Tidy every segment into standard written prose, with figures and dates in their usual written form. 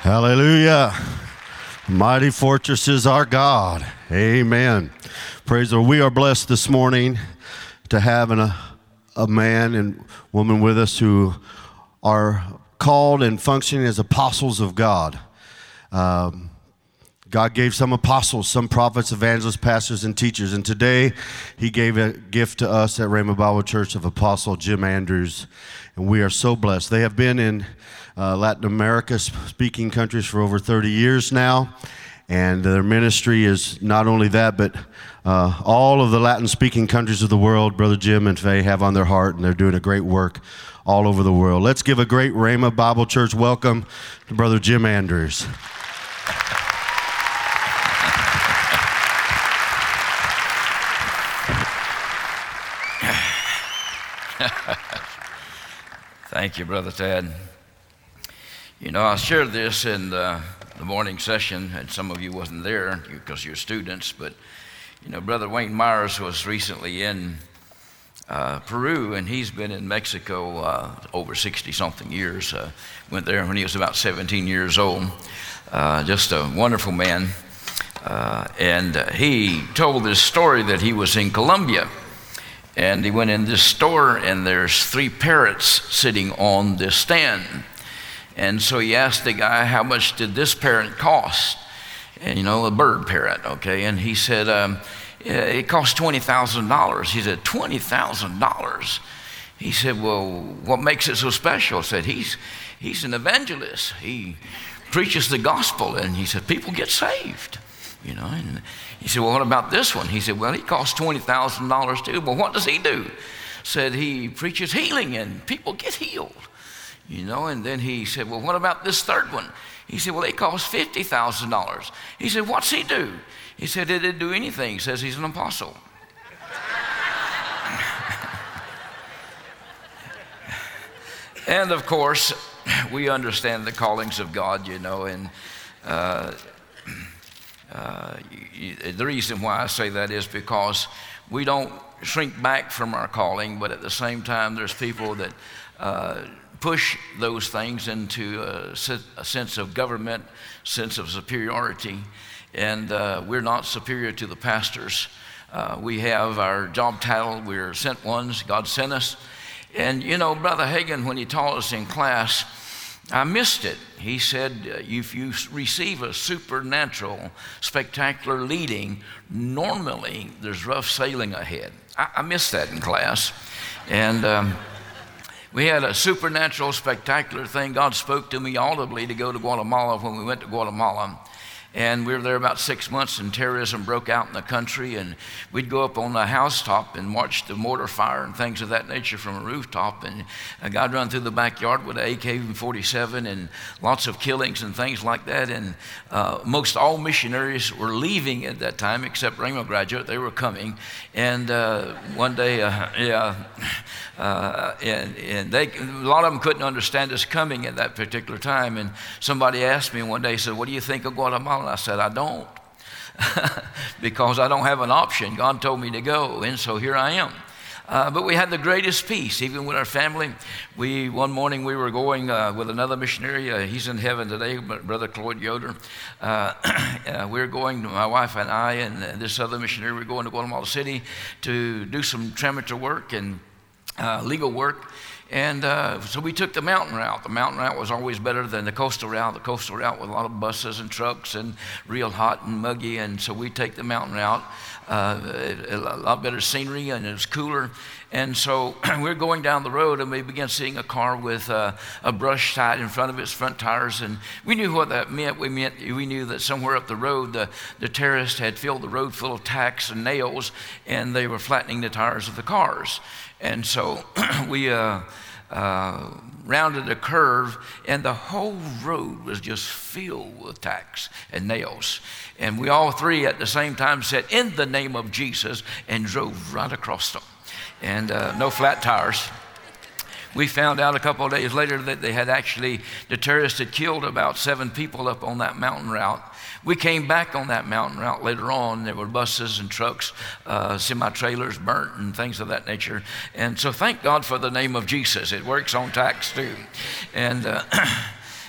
Hallelujah. Mighty fortress is our God. Amen. Praise the Lord. We are blessed this morning to have a man and woman with us who are called and functioning as apostles of God. God gave some apostles, some prophets, evangelists, pastors, and teachers. And today, he gave a gift to us at Rhema Bible Church of Apostle Jim Andrews. And we are so blessed. They have been in Latin America, speaking countries for over 30 years now. And their ministry is not only that, but all of the Latin-speaking countries of the world, Brother Jim and Faye have on their heart, and they're doing a great work all over the world. Let's give a great Rhema Bible Church welcome to Brother Jim Andrews. Thank you, Brother Ted. You know, I shared this in the morning session, and some of you wasn't there because you're students, but, you know, Brother Wayne Myers was recently in Peru, and he's been in Mexico over 60-something years. Went there when he was about 17 years old. Just a wonderful man. And he told this story that he was in Colombia. And he went in this store, and there's 3 parrots sitting on this stand. And so he asked the guy, how much did this parrot cost? And, you know, a bird parrot, okay? And he said, it cost $20,000. He said, $20,000? He said, well, what makes it so special? I said, he's an evangelist. He preaches the gospel, and he said, people get saved. You know, and he said, well, what about this one? He said, well, he costs $20,000 too. Well, what does he do? Said he preaches healing and people get healed. You know, and then he said, well, what about this third one? He said, well, it costs $50,000. He said, what's he do? He said, he didn't do anything. He says he's an apostle. And of course, we understand the callings of God, you know, and the reason why I say that is because we don't shrink back from our calling, but at the same time, there's people that push those things into a sense of government, sense of superiority, and we're not superior to the pastors. We have our job title. We're sent ones. God sent us. And, you know, Brother Hagin, when he taught us in class, I missed it. He said, if you receive a supernatural, spectacular leading, normally there's rough sailing ahead. I missed that in class. And we had a supernatural, spectacular thing. God spoke to me audibly to go to Guatemala when we went to Guatemala. And we were there about 6 months, and terrorism broke out in the country, and we'd go up on the housetop and watch the mortar fire and things of that nature from a rooftop, and a guy run through the backyard with an AK-47 and lots of killings and things like that, and most all missionaries were leaving at that time, except Rhema graduate. They were coming, and one day, and they, a lot of them couldn't understand us coming at that particular time, and somebody asked me one day, said, what do you think of Guatemala? I said, I don't, because I don't have an option. God told me to go, and so here I am. But we had the greatest peace, even with our family. One morning we were going with another missionary. He's in heaven today, Brother Cloyd Yoder. We were going, my wife and I and this other missionary, we were going to Guatemala City to do some tramitar work and legal work. And so we took the mountain route. The mountain route was always better than the coastal route. The coastal route with a lot of buses and trucks and real hot and muggy. And so we take the mountain route, a lot better scenery, and it was cooler. And so we're going down the road, and we began seeing a car with a brush tied in front of its front tires. And we knew what that meant. We knew that somewhere up the road, the terrorists had filled the road full of tacks and nails, and they were flattening the tires of the cars. And so we rounded a curve, and the whole road was just filled with tacks and nails. And we all three at the same time said, in the name of Jesus, and drove right across them. And no flat tires. We found out a couple of days later that the terrorists had killed about 7 people up on that mountain route. We came back on that mountain route later on. There were buses and trucks, semi-trailers burnt and things of that nature. And so thank God for the name of Jesus. It works on tax too. And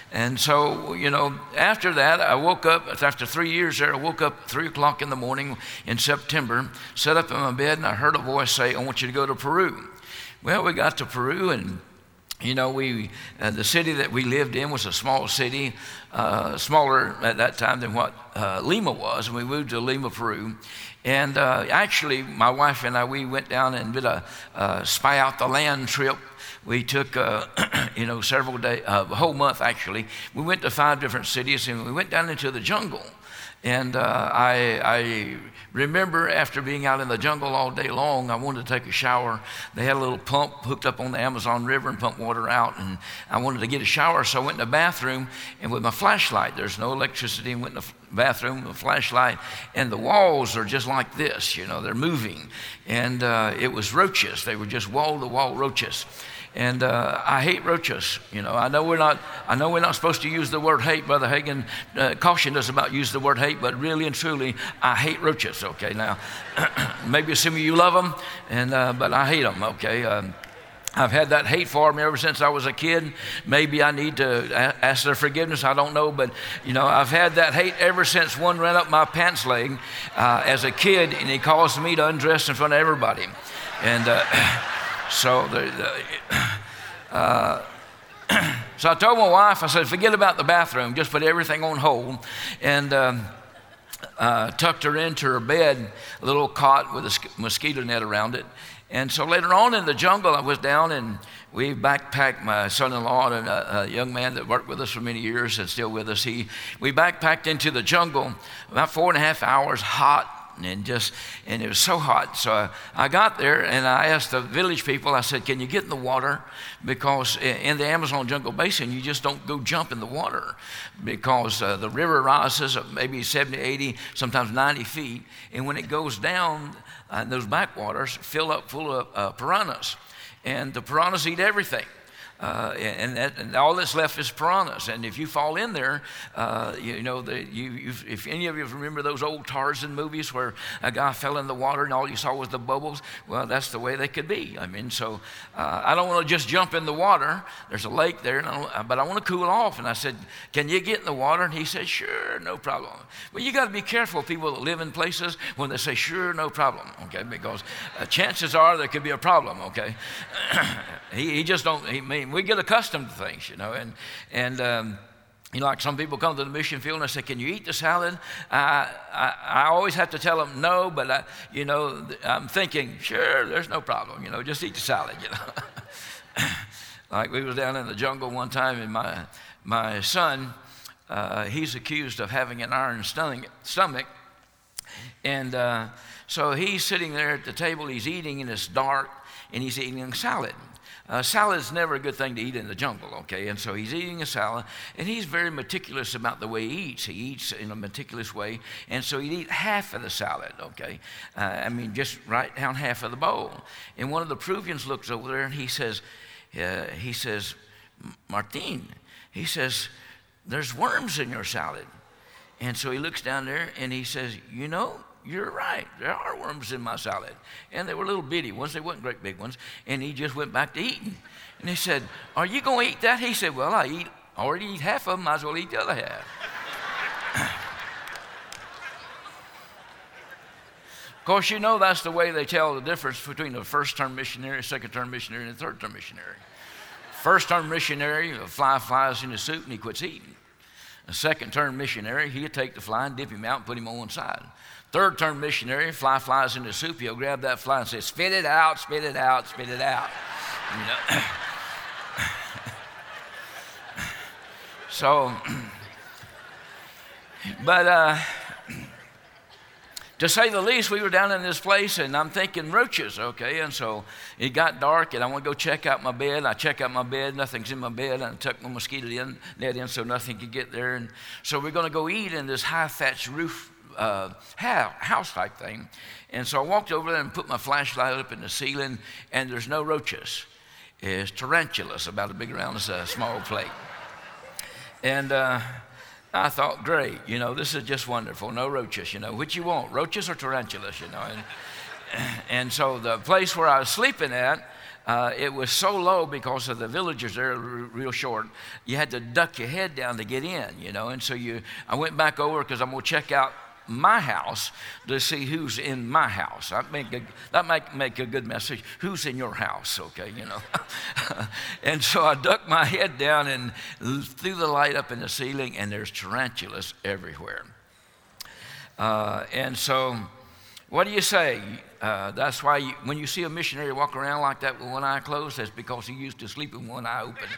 And so, after that, I woke up, after 3 years there, I woke up 3 o'clock in the morning in September, sat up in my bed, and I heard a voice say, I want you to go to Peru. Well, we got to Peru, and the city that we lived in was a small city, smaller at that time than what Lima was, and we moved to Lima, Peru. And actually, my wife and I, we went down and did a spy out the land trip. We took, several days, a whole month actually. We went to 5 different cities, and we went down into the jungle. And I remember after being out in the jungle all day long, I wanted to take a shower. They had a little pump hooked up on the Amazon River and pumped water out, and I wanted to get a shower, so I went in the bathroom, and with my flashlight, there's no electricity, and went in the bathroom with a flashlight, and the walls are just like this, they're moving. And it was roaches. They were just wall-to-wall roaches. And I hate roaches. I know we're not supposed to use the word hate. Brother Hagin cautioned us about use the word hate, but really and truly, I hate roaches. Okay, now maybe some of you love them, but I hate them. Okay, I've had that hate for them ever since I was a kid. Maybe I need to ask their forgiveness. I don't know, but I've had that hate ever since one ran up my pants leg as a kid, and he caused me to undress in front of everybody, and. So I told my wife, I said, forget about the bathroom, just put everything on hold, and tucked her into her bed, a little cot with a mosquito net around it. And so later on in the jungle, I was down, and we backpacked, my son-in-law and a young man that worked with us for many years and still with us. We backpacked into the jungle, about 4.5 hours, hot. And it was so hot. So I got there, and I asked the village people, I said, can you get in the water? Because in the Amazon jungle basin, you just don't go jump in the water, because the river rises maybe 70, 80, sometimes 90 feet. And when it goes down, those backwaters fill up full of piranhas. And the piranhas eat everything. And all that's left is piranhas. And if you fall in there, if any of you remember those old Tarzan movies where a guy fell in the water and all you saw was the bubbles, well, that's the way they could be. So I don't want to just jump in the water. There's a lake there, but I want to cool off. And I said, can you get in the water? And he said, sure, no problem. Well, you got to be careful, people that live in places, when they say, sure, no problem, okay, because chances are there could be a problem, okay? He just don't, we get accustomed to things, and like some people come to the mission field and I say, can you eat the salad? I always have to tell them no, but I'm thinking, sure, there's no problem, just eat the salad, Like we was down in the jungle one time, and my son, he's accused of having an iron stomach, and so he's sitting there at the table, he's eating, and it's dark, and he's eating salad. Salad is never a good thing to eat in the jungle, okay? And so he's eating a salad, and he's very meticulous about the way he eats. He eats in a meticulous way, and so he'd eat half of the salad, okay? Just right down half of the bowl. And one of the Peruvians looks over there, and he says, Martin, he says, there's worms in your salad. And so he looks down there, and he says, you're right. There are worms in my salad. And they were little bitty ones. They weren't great big ones. And he just went back to eating. And he said, are you going to eat that? He said, well, I already eat half of them. Might as well eat the other half. Of course, that's the way they tell the difference between the first-term missionary, second-term missionary, and the third-term missionary. First-term missionary, a fly flies in his suit and he quits eating. A second-term missionary, he'll take the fly and dip him out and put him on one side. Third-term missionary, fly flies in the soup, he'll grab that fly and say, spit it out, spit it out, spit it out. So, but to say the least, we were down in this place, and I'm thinking roaches, okay? And so it got dark, and I want to go check out my bed. I check out my bed, nothing's in my bed. I tuck my mosquito net in so nothing could get there. And so we're going to go eat in this high thatched roof house type thing. And so I walked over there and put my flashlight up in the ceiling, and there's no roaches. It's tarantulas, about as big around as a small plate. And I thought, great, this is just wonderful. No roaches, Which you want, roaches or tarantulas, And so the place where I was sleeping at, it was so low because of the villagers there real short. You had to duck your head down to get in, you know. And so I went back over because I'm going to check out my house to see who's in my house. That might make a good message. Who's in your house? Okay, you know. And so I ducked my head down and threw the light up in the ceiling, and there's tarantulas everywhere. And so, what do you say? That's why when you see a missionary walk around like that with one eye closed, that's because he used to sleep with one eye open.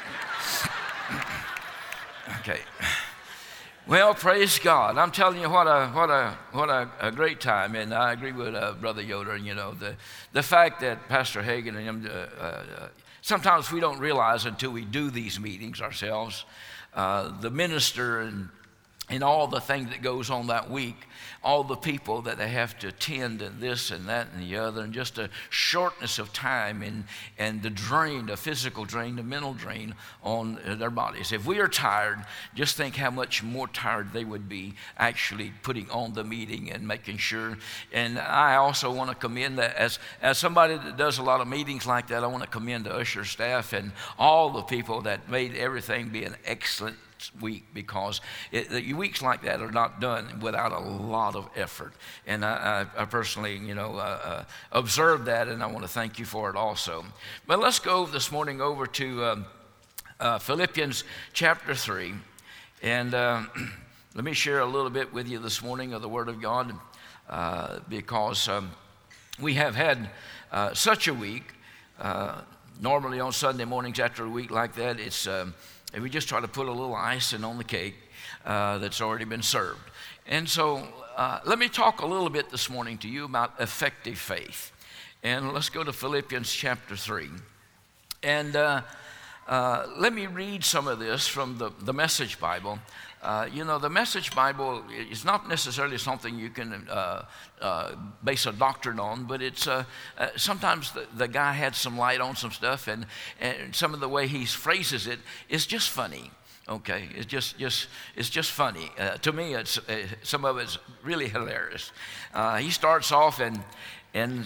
Okay. Well, praise God. I'm telling you, what a great time. And I agree with Brother Yoder. You know, the fact that Pastor Hagin and him, sometimes we don't realize until we do these meetings ourselves, the minister and all the things that goes on that week, all the people that they have to attend and this and that and the other, and just the shortness of time and the drain, the physical drain, the mental drain on their bodies. If we are tired, just think how much more tired they would be actually putting on the meeting and making sure. And I also want to commend that as somebody that does a lot of meetings like that, I want to commend the usher staff and all the people that made everything be an excellent week, because weeks like that are not done without a lot of effort. And I personally, observed that, and I want to thank you for it also. But let's go this morning over to Philippians chapter 3. And let me share a little bit with you this morning of the Word of God, because we have had such a week. Normally on Sunday mornings after a week like that, and we just try to put a little icing on the cake that's already been served. And so let me talk a little bit this morning to you about effective faith. And let's go to Philippians chapter 3. And let me read some of this from the Message Bible. The Message Bible is not necessarily something you can base a doctrine on, but it's sometimes the guy had some light on some stuff, and some of the way he phrases it is just funny. Okay, it's just funny. To me, some of it's really hilarious. He starts off in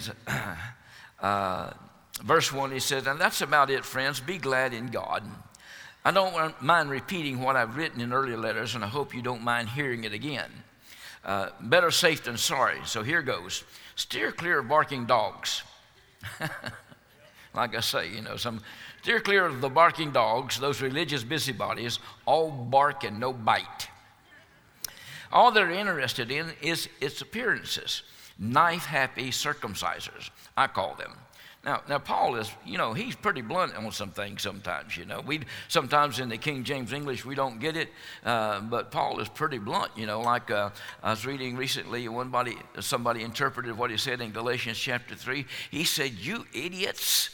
verse 1. He says, "And that's about it, friends. Be glad in God." I don't mind repeating what I've written in earlier letters, and I hope you don't mind hearing it again. Better safe than sorry. So here goes. Steer clear of barking dogs. Like I say, steer clear of the barking dogs, those religious busybodies, all bark and no bite. All they're interested in is its appearances. Knife-happy circumcisers, I call them. Now Paul is, he's pretty blunt on some things sometimes, sometimes in the King James English we don't get it, but Paul is pretty blunt, like I was reading recently, somebody interpreted what he said in Galatians chapter 3. He said, "You idiots."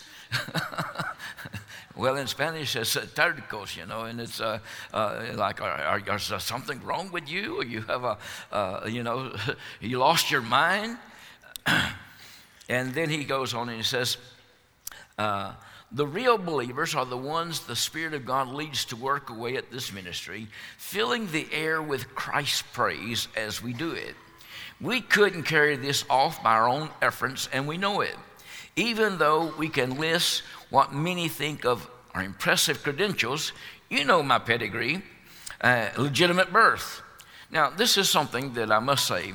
Well, in Spanish it's tardicos, and it's like, are something wrong with you? Or you have you lost your mind? And then he goes on and he says, the real believers are the ones the Spirit of God leads to work away at this ministry, filling the air with Christ's praise as we do it. We couldn't carry this off by our own efforts, and we know it. Even though we can list what many think of our impressive credentials, my pedigree, legitimate birth. Now, this is something that I must say,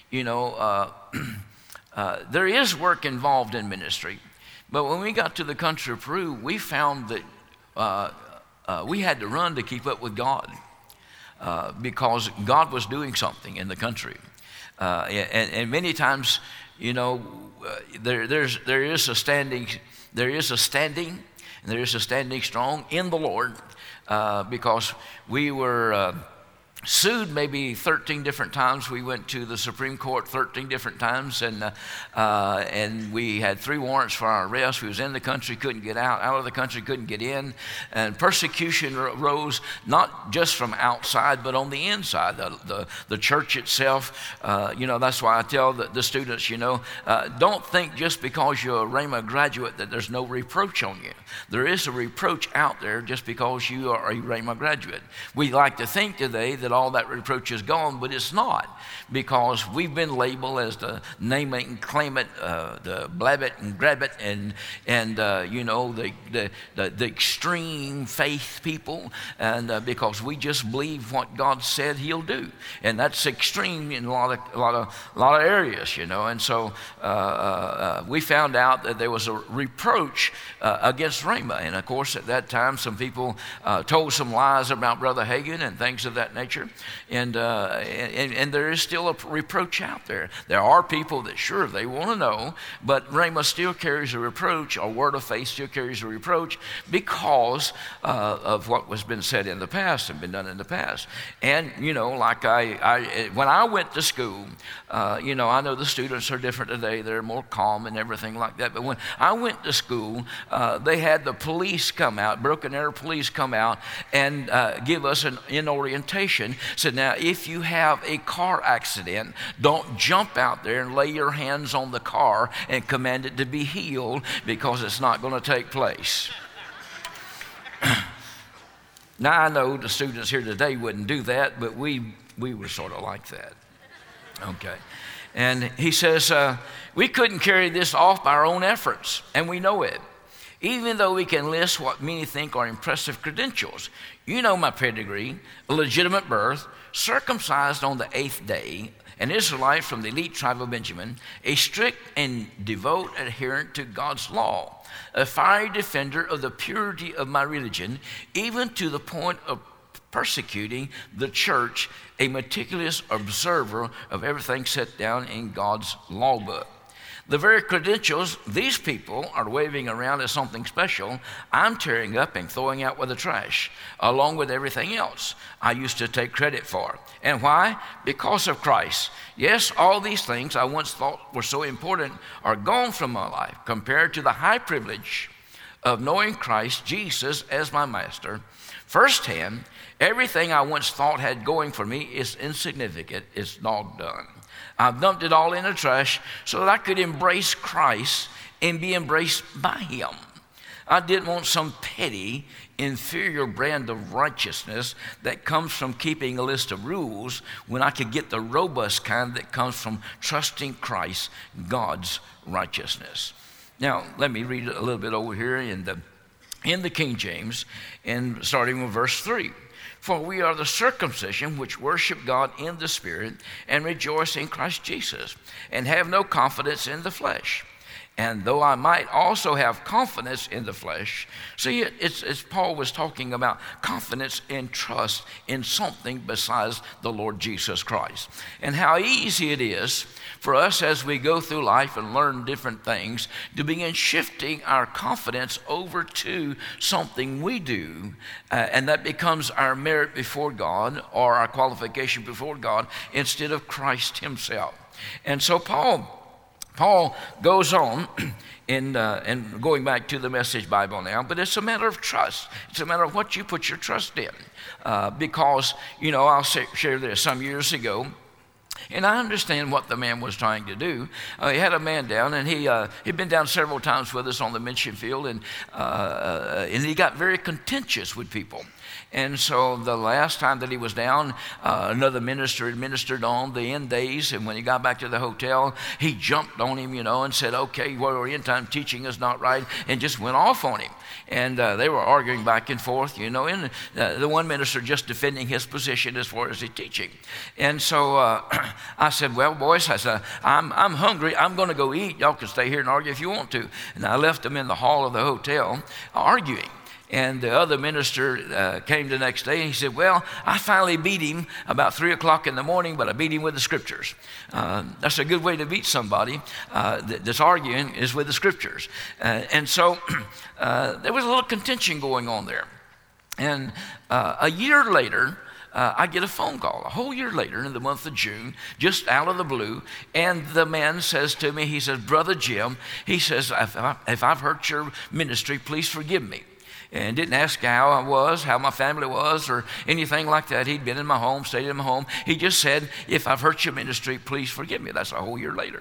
there is work involved in ministry, but when we got to the country of Peru, we found that we had to run to keep up with God, because God was doing something in the country, and many times, there is a standing strong in the Lord, because we were sued maybe 13 different times. We went to the Supreme Court 13 different times, and we had 3 warrants for our arrest. We was in the country, couldn't get out of the country, couldn't get in, and persecution arose not just from outside, but on the inside, the church itself. That's why I tell the students, don't think just because you're a Rhema graduate that there's no reproach on you. There is a reproach out there just because you are a Rhema graduate. We like to think today that that all that reproach is gone, but it's not, because we've been labeled as the name it and claim it, the blab it and grab it, and the extreme faith people, and because we just believe what God said He'll do, and that's extreme in a lot of areas, and so we found out that there was a reproach against Rhema, and of course at that time some people told some lies about Brother Hagin and things of that nature, and there is still a reproach out there. There are people that sure they want to know, but Rhema still carries a reproach, or Word of Faith still carries a reproach because of what was been said in the past and been done in the past. And like when I went to school, I know the students are different today. They're more calm and everything like that. But when I went to school, they had the police come out, Broken Arrow police come out and give us an orientation. Said, now, if you have a car accident, don't jump out there and lay your hands on the car and command it to be healed, because it's not going to take place. Now, I know the students here today wouldn't do that, but we were sort of like that. Okay. And he says, we couldn't carry this off by our own efforts, and we know it. Even though we can list what many think are impressive credentials. You know my pedigree, a legitimate birth, circumcised on the 8th day, an Israelite from the elite tribe of Benjamin, a strict and devout adherent to God's law, a fiery defender of the purity of my religion, even to the point of persecuting the church, a meticulous observer of everything set down in God's law book. The very credentials these people are waving around as something special, I'm tearing up and throwing out with the trash, along with everything else I used to take credit for. And why? Because of Christ. Yes, all these things I once thought were so important are gone from my life compared to the high privilege of knowing Christ Jesus as my master. Firsthand, everything I once thought had going for me is insignificant. It's all done. I've dumped it all in the trash so that I could embrace Christ and be embraced by Him. I didn't want some petty, inferior brand of righteousness that comes from keeping a list of rules when I could get the robust kind that comes from trusting Christ, God's righteousness. Now, let me read a little bit over here in the King James, and starting with verse 3. For we are the circumcision which worship God in the Spirit and rejoice in Christ Jesus, and have no confidence in the flesh. And though I might also have confidence in the flesh, see, it's Paul was talking about confidence and trust in something besides the Lord Jesus Christ. And how easy it is for us as we go through life and learn different things to begin shifting our confidence over to something we do, and that becomes our merit before God or our qualification before God instead of Christ Himself. And so Paul goes on and going back to the Message Bible now, but it's a matter of trust. It's a matter of what you put your trust in. Because, I'll share this. Some years ago, and I understand what the man was trying to do. He had a man down, and he'd been down several times with us on the mission field, and he got very contentious with people. And so the last time that he was down, another minister administered on the end days, and when he got back to the hotel, he jumped on him, and said, okay, well, end time teaching is not right, and just went off on him. And they were arguing back and forth, and the one minister just defending his position as far as his teaching. And so I said, well, boys, I'm hungry. I'm going to go eat. Y'all can stay here and argue if you want to. And I left them in the hall of the hotel arguing. And the other minister came the next day, and he said, well, I finally beat him about 3 o'clock in the morning, but I beat him with the scriptures. That's a good way to beat somebody that's arguing, is with the scriptures. And so there was a little contention going on there. And a year later, I get a phone call, a whole year later in the month of June, just out of the blue, and the man says to me, he says, Brother Jim, he says, if I've hurt your ministry, please forgive me. And didn't ask how I was, how my family was, or anything like that. He'd been in my home, stayed in my home. He just said, if I've hurt your ministry, please forgive me. That's a whole year later.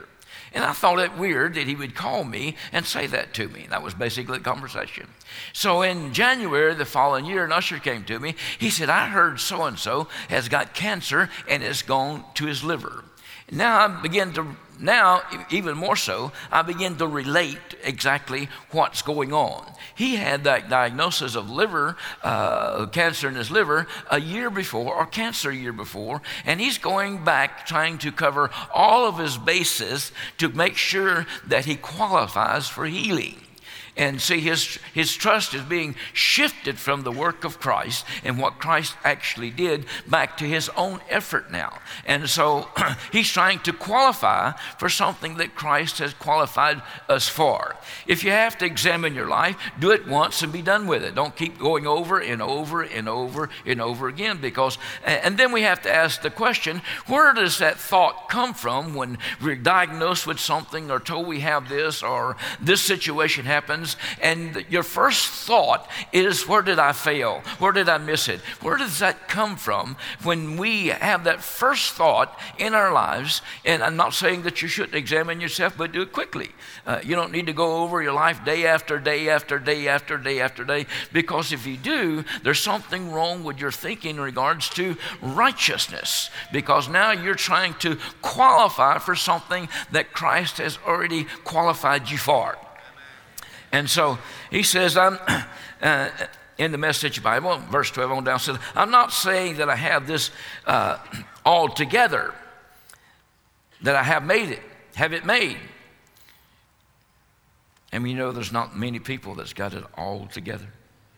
And I thought it weird that he would call me and say that to me. That was basically the conversation. So in January the following year, an usher came to me. He said, I heard so-and-so has got cancer and it's gone to his liver. Now, even more so, I begin to relate exactly what's going on. He had that diagnosis of liver cancer in his liver a year before, or cancer a year before, and he's going back trying to cover all of his bases to make sure that he qualifies for healing. And see, his trust is being shifted from the work of Christ and what Christ actually did back to his own effort now. And so he's trying to qualify for something that Christ has qualified us for. If you have to examine your life, do it once and be done with it. Don't keep going over and over and over and over again, because, and then we have to ask the question, where does that thought come from when we're diagnosed with something or told we have this or this situation happens? And your first thought is, where did I fail? Where did I miss it? Where does that come from when we have that first thought in our lives? And I'm not saying that you shouldn't examine yourself, but do it quickly. You don't need to go over your life day after day after day after day after day, because if you do, there's something wrong with your thinking in regards to righteousness, because now you're trying to qualify for something that Christ has already qualified you for. And so he says, in the Message Bible, verse 12 on down, says, I'm not saying that I have this all together, that I have it made. And you know, there's not many people that's got it all together.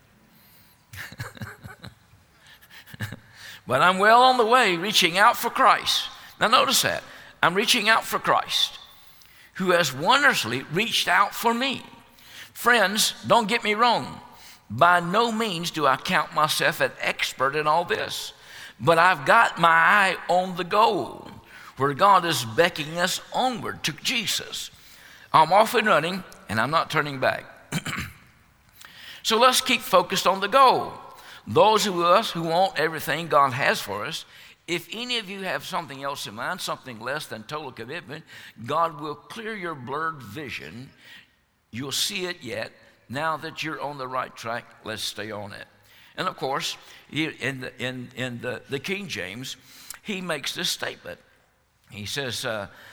But I'm well on the way, reaching out for Christ. Now notice that. I'm reaching out for Christ, who has wondrously reached out for me. Friends, don't get me wrong. By no means do I count myself an expert in all this. But I've got my eye on the goal, where God is beckoning us onward to Jesus. I'm off and running, and I'm not turning back. So let's keep focused on the goal. Those of us who want everything God has for us, if any of you have something else in mind, something less than total commitment, God will clear your blurred vision. You'll see it yet. Now that you're on the right track, let's stay on it. And of course, in the King James, he makes this statement. He says,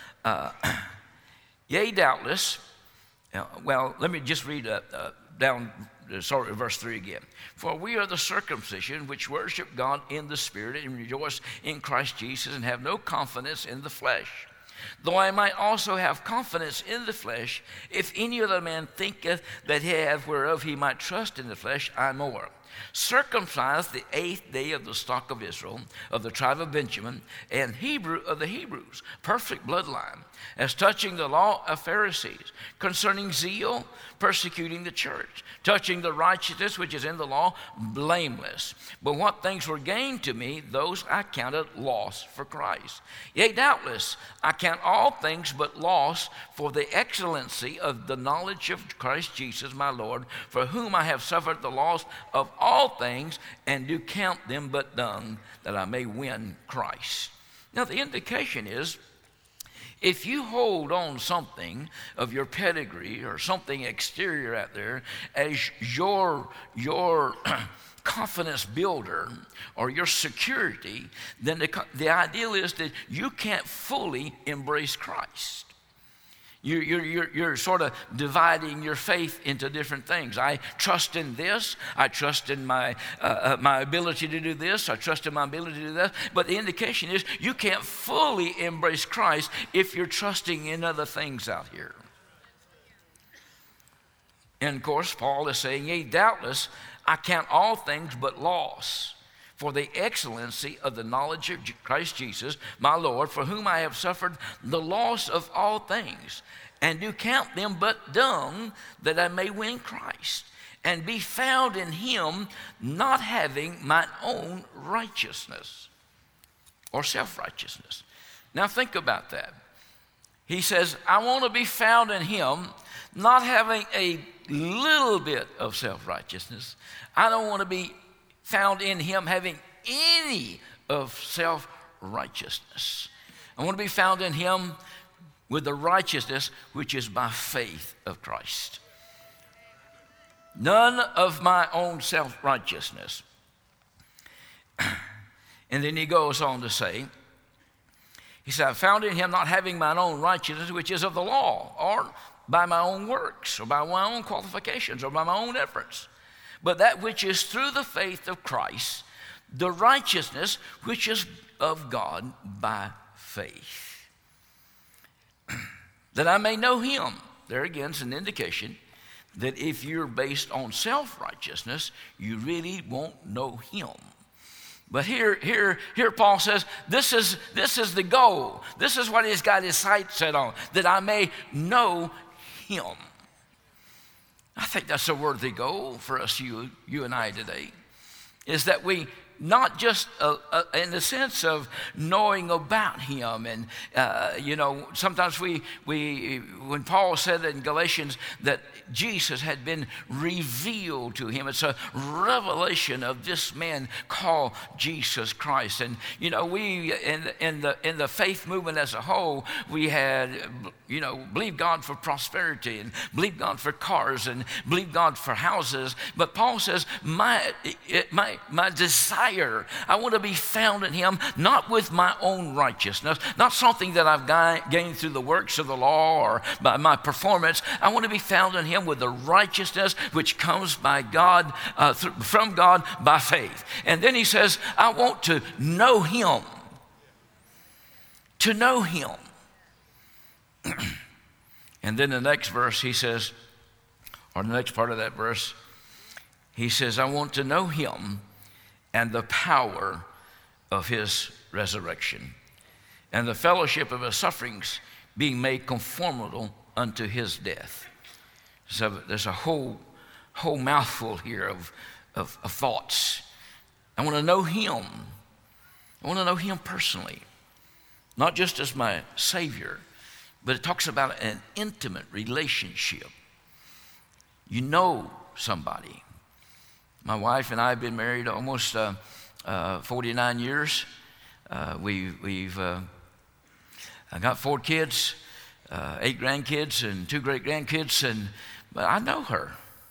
yea, doubtless. Well, let me just read verse 3 again. For we are the circumcision which worship God in the Spirit and rejoice in Christ Jesus and have no confidence in the flesh. Though I might also have confidence in the flesh, if any other man thinketh that he hath whereof he might trust in the flesh, I more. Circumcised the 8th day of the stock of Israel, of the tribe of Benjamin, and Hebrew of the Hebrews, perfect bloodline, as touching the law of Pharisees, concerning zeal, persecuting the church, touching the righteousness which is in the law, blameless. But what things were gained to me, those I counted loss for Christ. Yea, doubtless, I count all things but loss for the excellency of the knowledge of Christ Jesus my Lord, for whom I have suffered the loss of all things, and do count them but dung, that I may win Christ. Now the indication is, if you hold on something of your pedigree or something exterior out there as your confidence builder or your security, then the ideal is that you can't fully embrace Christ. You're sort of dividing your faith into different things. I trust in this. I trust in my ability to do this. I trust in my ability to do that. But the indication is you can't fully embrace Christ if you're trusting in other things out here. And of course, Paul is saying, yea, doubtless, I count all things but loss for the excellency of the knowledge of Christ Jesus, my Lord, for whom I have suffered the loss of all things, and do count them but dung, that I may win Christ, and be found in him, not having mine own righteousness or self-righteousness. Now think about that. He says, I want to be found in him, not having a little bit of self-righteousness. I don't want to be found in him having any of self-righteousness. I want to be found in him with the righteousness which is by faith of Christ. None of my own self-righteousness. And then he goes on to say, he said, I found in him not having mine own righteousness, which is of the law, or by my own works, or by my own qualifications, or by my own efforts, but that which is through the faith of Christ, the righteousness which is of God by faith. That I may know him. There again is an indication that if you're based on self-righteousness, you really won't know him. But here Paul says, this is the goal. This is what he's got his sights set on, that I may know him. I think that's a worthy goal for us, you and I today, is that we not just in the sense of knowing about him. And, sometimes when Paul said in Galatians that Jesus had been revealed to him, it's a revelation of this man called Jesus Christ. And, we, in the faith movement as a whole, we had, believe God for prosperity and believe God for cars and believe God for houses. But Paul says, my desire, I want to be found in him, not with my own righteousness, not something that I've gained through the works of the law or by my performance. I want to be found in him with the righteousness which comes by God, from God by faith. And then he says, I want to know him. To know him. And then the next verse he says, or the next part of that verse, he says, I want to know him and the power of his resurrection, and the fellowship of his sufferings, being made conformable unto his death. So there's a whole mouthful here of thoughts. I want to know him. I want to know him personally, not just as my Savior, but it talks about an intimate relationship. You know somebody. My wife and I have been married almost 49 years. We've I got 4 kids, 8 grandkids, and 2 great-grandkids, but I know her.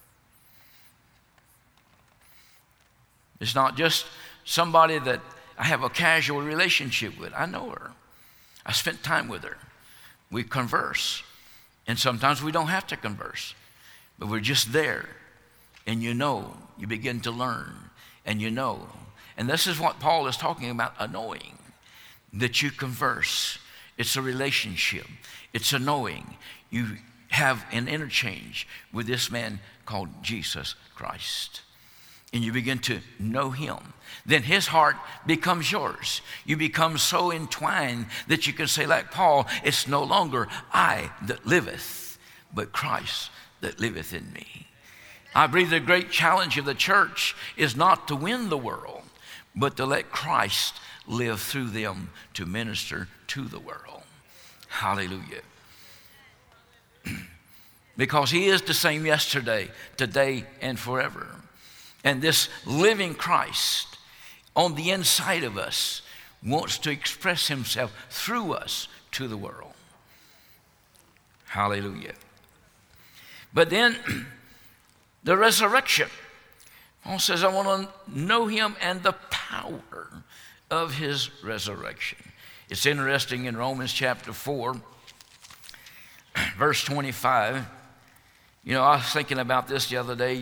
It's not just somebody that I have a casual relationship with. I know her. I spent time with her. We converse, and sometimes we don't have to converse, but we're just there. And you begin to learn, and And this is what Paul is talking about, a knowing, that you converse. It's a relationship. It's a knowing. You have an interchange with this man called Jesus Christ. And you begin to know him. Then his heart becomes yours. You become so entwined that you can say like Paul, it's no longer I that liveth, but Christ that liveth in me. I believe the great challenge of the church is not to win the world, but to let Christ live through them to minister to the world. Hallelujah. Because he is the same yesterday, today, and forever. And this living Christ on the inside of us wants to express himself through us to the world. Hallelujah. But then the resurrection. Paul says, I want to know him and the power of his resurrection. It's interesting in Romans chapter 4, verse 25. I was thinking about this the other day.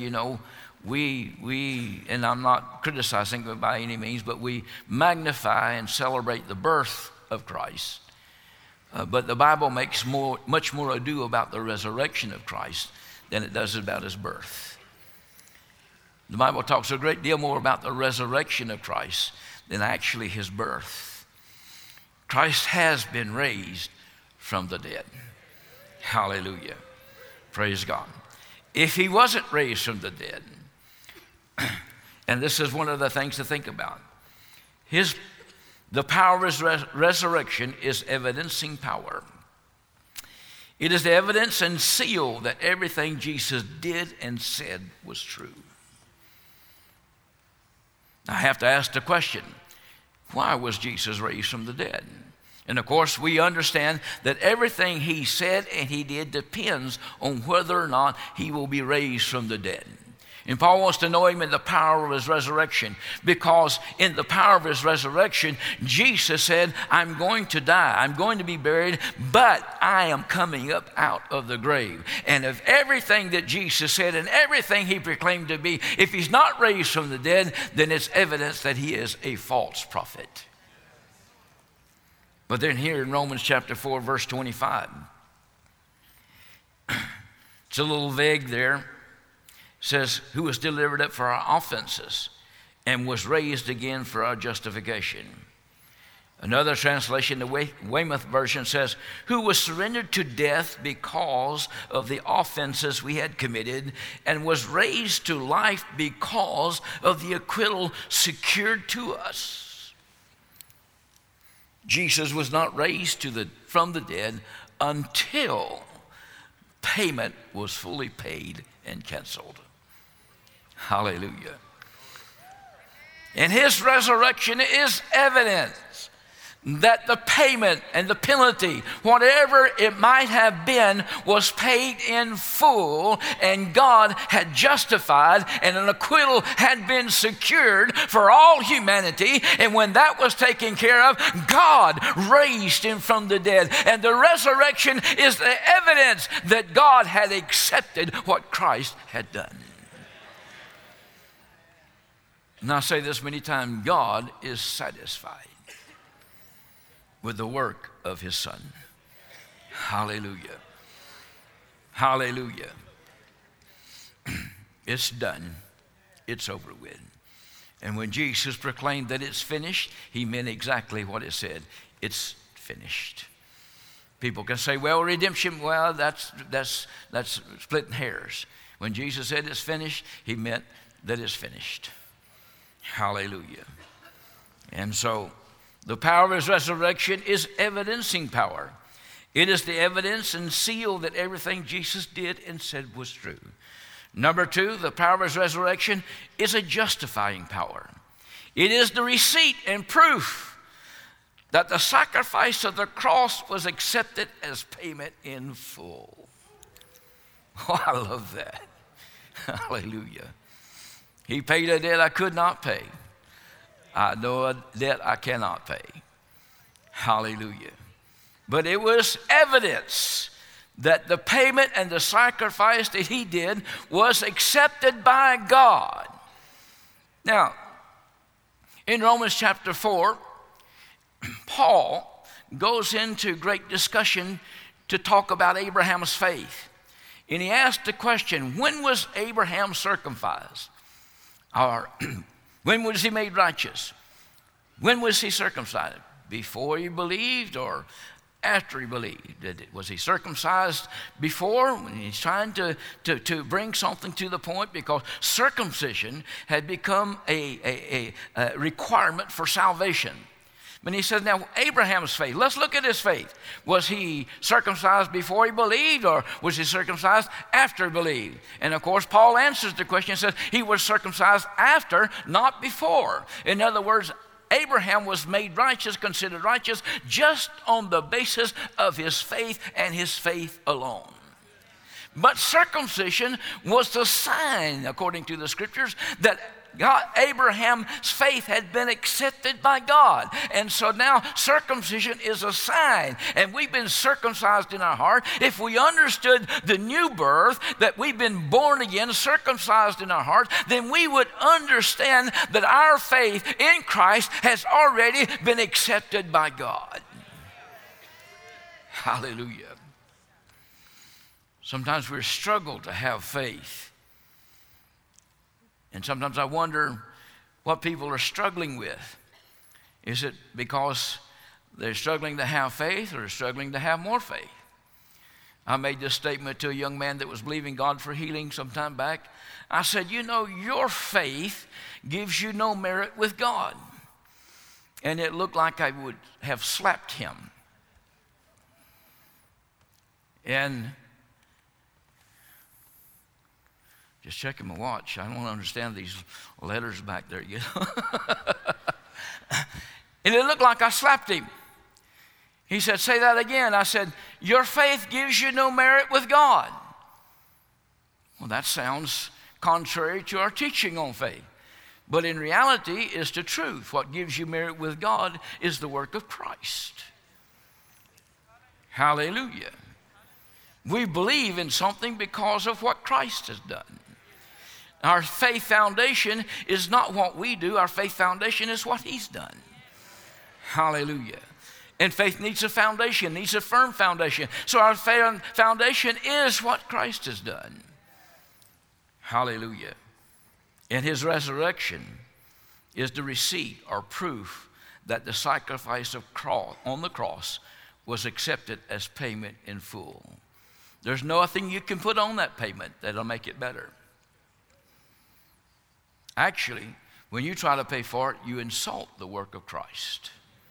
We and I'm not criticizing it by any means, but we magnify and celebrate the birth of Christ. But the Bible makes much more ado about the resurrection of Christ than it does about his birth. The Bible talks a great deal more about the resurrection of Christ than actually his birth. Christ has been raised from the dead. Hallelujah. Praise God. If he wasn't raised from the dead, and this is one of the things to think about, the power of his resurrection is evidencing power. It is the evidence and seal that everything Jesus did and said was true. I have to ask the question, why was Jesus raised from the dead? And of course, we understand that everything he said and he did depends on whether or not he will be raised from the dead. And Paul wants to know him in the power of his resurrection, because in the power of his resurrection, Jesus said, I'm going to die, I'm going to be buried, but I am coming up out of the grave. And if everything that Jesus said and everything he proclaimed to be, if he's not raised from the dead, then it's evidence that he is a false prophet. But then here in Romans chapter 4, verse 25, it's a little vague there. Says, who was delivered up for our offenses and was raised again for our justification. Another translation, the Weymouth version, says, who was surrendered to death because of the offenses we had committed and was raised to life because of the acquittal secured to us. Jesus was not raised from the dead until payment was fully paid and canceled. Hallelujah. And his resurrection is evidence that the payment and the penalty, whatever it might have been, was paid in full, and God had justified, and an acquittal had been secured for all humanity. And when that was taken care of, God raised him from the dead. And the resurrection is the evidence that God had accepted what Christ had done. And I say this many times, God is satisfied with the work of his Son. Hallelujah. Hallelujah. It's done. It's over with. And when Jesus proclaimed that it's finished, he meant exactly what it said. It's finished. People can say, well, redemption, well, that's splitting hairs. When Jesus said it's finished, he meant that it's finished. Hallelujah. And so the power of his resurrection is evidencing power. It is the evidence and seal that everything Jesus did and said was true. Number two, the power of his resurrection is a justifying power. It is the receipt and proof that the sacrifice of the cross was accepted as payment in full. Oh, I love that. Hallelujah. He paid a debt I could not pay. I know a debt I cannot pay. Hallelujah. But it was evidence that the payment and the sacrifice that he did was accepted by God. Now, in Romans chapter 4, Paul goes into great discussion to talk about Abraham's faith. And he asked the question, when was Abraham circumcised? Or when was he made righteous? When was he circumcised? Before he believed or after he believed? Was he circumcised before, when he's trying to bring something to the point? Because circumcision had become a requirement for salvation. When he says, now Abraham's faith, let's look at his faith. Was he circumcised before he believed, or was he circumcised after he believed? And of course, Paul answers the question and says he was circumcised after, not before. In other words, Abraham was made righteous, considered righteous, just on the basis of his faith and his faith alone. But circumcision was the sign, according to the scriptures, that Abraham's faith had been accepted by God. And so now circumcision is a sign. And we've been circumcised in our heart. If we understood the new birth, that we've been born again, circumcised in our heart, then we would understand that our faith in Christ has already been accepted by God. Hallelujah. Sometimes we struggle to have faith. And sometimes I wonder what people are struggling with. Is it because they're struggling to have faith, or struggling to have more faith? I made this statement to a young man that was believing God for healing some time back. I said, you know, your faith gives you no merit with God. And it looked like I would have slapped him. And just checking my watch. I don't understand these letters back there, you know. And it looked like I slapped him. He said, say that again. I said, your faith gives you no merit with God. Well, that sounds contrary to our teaching on faith. But in reality, it's the truth. What gives you merit with God is the work of Christ. Hallelujah. We believe in something because of what Christ has done. Our faith foundation is not what we do. Our faith foundation is what He's done. Hallelujah. And faith needs a foundation, needs a firm foundation. So our foundation is what Christ has done. Hallelujah. And His resurrection is the receipt or proof that the sacrifice on the cross was accepted as payment in full. There's nothing you can put on that payment that'll make it better. Actually, when you try to pay for it, you insult the work of Christ.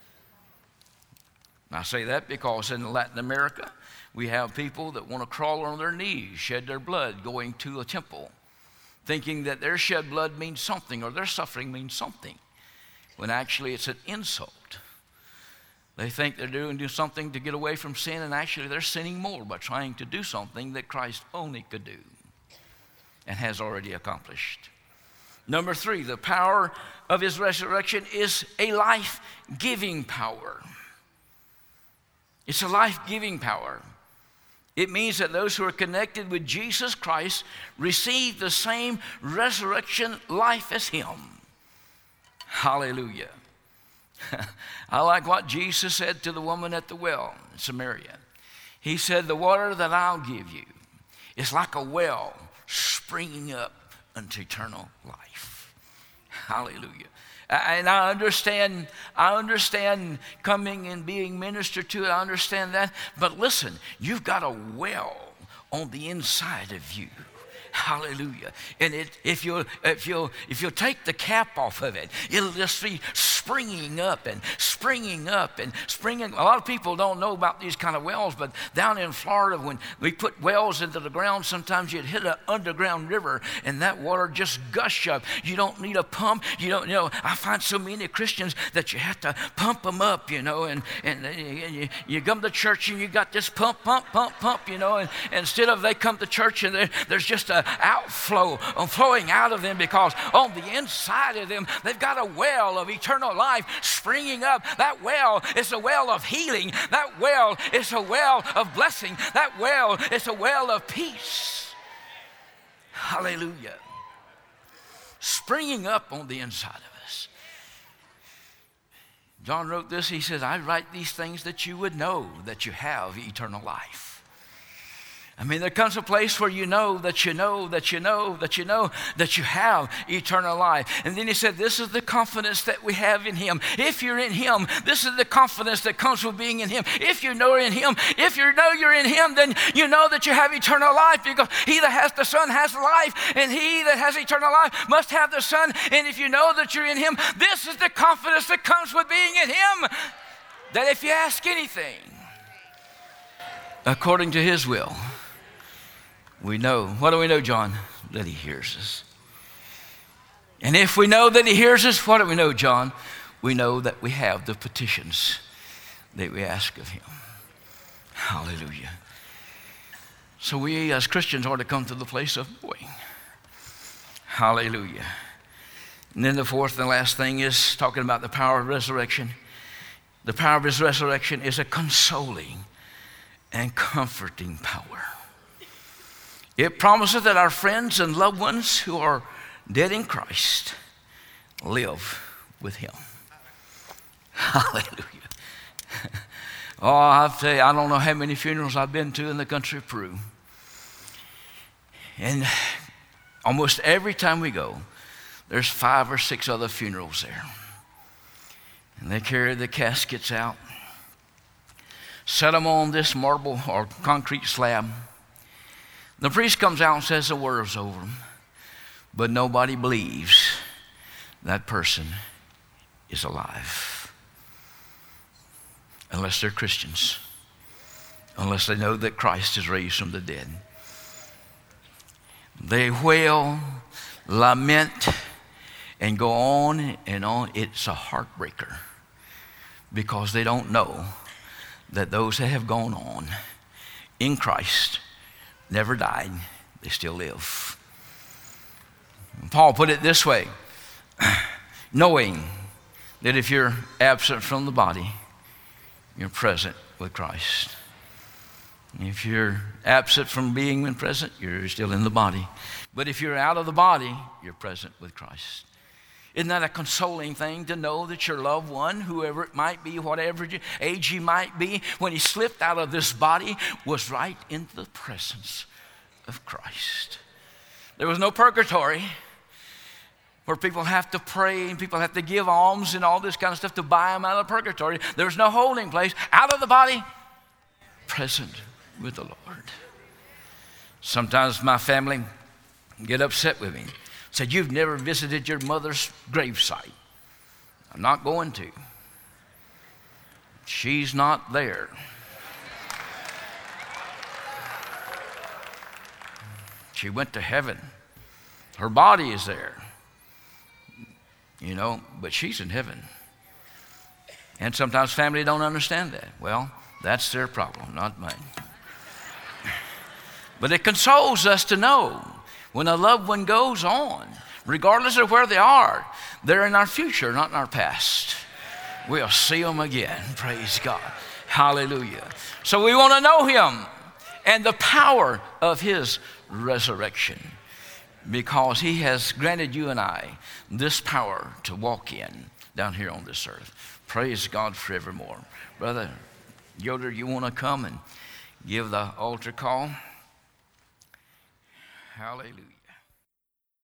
I say that because in Latin America, we have people that want to crawl on their knees, shed their blood going to a temple, thinking that their shed blood means something or their suffering means something, when actually it's an insult. They think they're doing something to get away from sin, and actually they're sinning more by trying to do something that Christ only could do and has already accomplished. Number 3, the power of His resurrection is a life-giving power. It's a life-giving power. It means that those who are connected with Jesus Christ receive the same resurrection life as Him. Hallelujah. I like what Jesus said to the woman at the well in Samaria. He said, the water that I'll give you is like a well springing up unto eternal life. Hallelujah. And I understand coming and being ministered to. I understand that. But listen, you've got a well on the inside of you. Hallelujah. And if you'll take the cap off of it, it'll just be springing up and springing up and springing. A lot of people don't know about these kind of wells, but down in Florida, when we put wells into the ground, sometimes you'd hit an underground river and that water just gush up. You don't need a pump. You don't, I find so many Christians that you have to pump them up, and you come to church and you got this pump, and instead of they come to church and there's just a outflow flowing out of them, because on the inside of them they've got a well of eternal life springing up. That well is a well of healing. That well is a well of blessing. That well is a well of peace. Hallelujah. Springing up on the inside of us. John wrote this. He says, I write these things that you would know that you have eternal life. I mean, there comes a place where you know that you have eternal life. And then he said, this is the confidence that we have in Him. If you're in Him, this is the confidence that comes with being in Him. If you know you're in Him, then you know that you have eternal life, because he that has the Son has life, and he that has eternal life must have the Son. And if you know that you're in Him, this is the confidence that comes with being in Him, that if you ask anything according to His will, we know. What do we know, John? That He hears us. And if we know that He hears us, what do we know, John? We know that we have the petitions that we ask of Him. Hallelujah. So we as Christians ought to come to the place of knowing. Hallelujah. And then the fourth and last thing is talking about the power of resurrection. The power of His resurrection is a consoling and comforting power. It promises that our friends and loved ones who are dead in Christ live with Him. Hallelujah. Oh, I'll tell you, I don't know how many funerals I've been to in the country of Peru. And almost every time we go, there's 5 or 6 other funerals there. And they carry the caskets out, set them on this marble or concrete slab. The priest comes out and says the words over them, but nobody believes that person is alive unless they're Christians, unless they know that Christ is raised from the dead. They wail, lament, and go on and on. It's a heartbreaker because they don't know that those that have gone on in Christ never died, they still live. Paul put it this way, knowing that if you're absent from the body, you're present with Christ. If you're absent from being present, you're still in the body. But if you're out of the body, you're present with Christ. Isn't that a consoling thing to know that your loved one, whoever it might be, whatever age he might be, when he slipped out of this body, was right in the presence of Christ? There was no purgatory where people have to pray and people have to give alms and all this kind of stuff to buy them out of purgatory. There was no holding place. Out of the body, present with the Lord. Sometimes my family get upset with me. Said, you've never visited your mother's gravesite. I'm not going to. She's not there. She went to heaven. Her body is there. But she's in heaven. And sometimes family don't understand that. Well, that's their problem, not mine. But it consoles us to know when a loved one goes on, regardless of where they are, they're in our future, not in our past. We'll see them again. Praise God. Hallelujah. So we want to know him and the power of his resurrection, because he has granted you and I this power to walk in down here on this earth. Praise God forevermore. Brother Yoder, you want to come and give the altar call? Hallelujah.